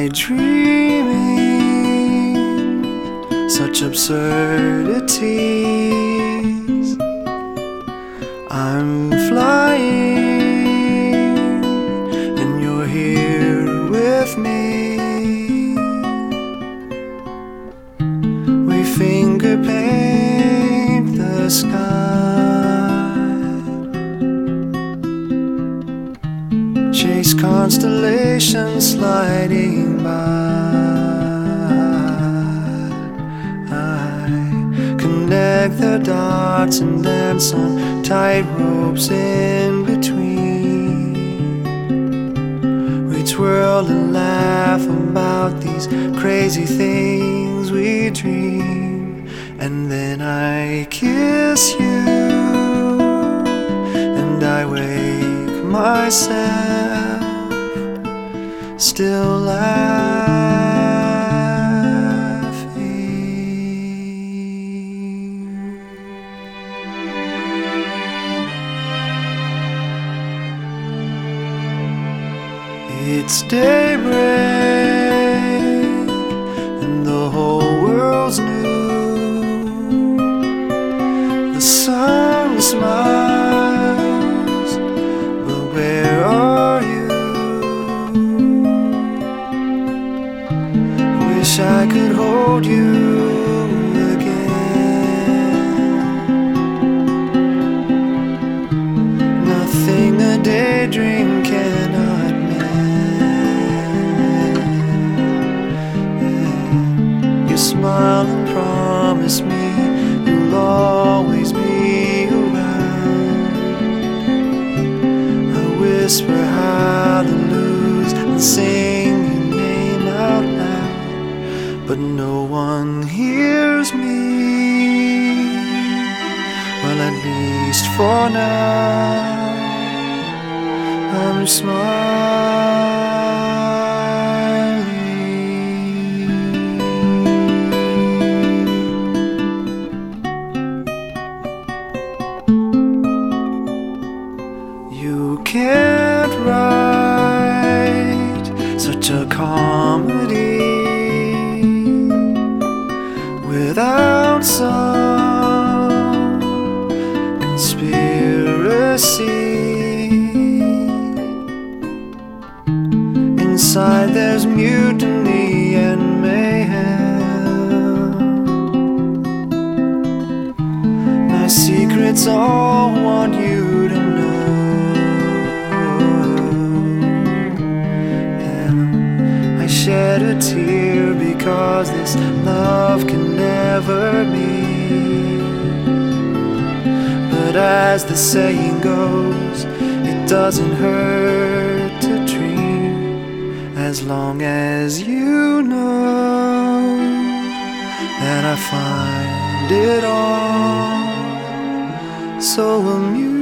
I dreaming such absurdities? I'm flying and you're here with me. We finger paint the sky, chase constellations sliding by. Connect the dots and dance on tight ropes in between. We twirl and laugh about these crazy things we dream. And then I kiss you and I wake myself still laughing. It's daybreak and the whole world's new. The sun smiles, but where are you? Wish I could hold you again. Nothing a daydream cannot mend. You smile and promise me you'll always be around. I whisper hallelujahs and sing your name out loud, but no one hears me. Well, at least for now, I'm smiling. You can't write such a comedy without some conspiracy. Inside there's mutiny and mayhem. My secrets all want you to know. I shed a tear because this love can never be. But as the saying goes, it doesn't hurt to dream, as long as you know that I find it all so amusing.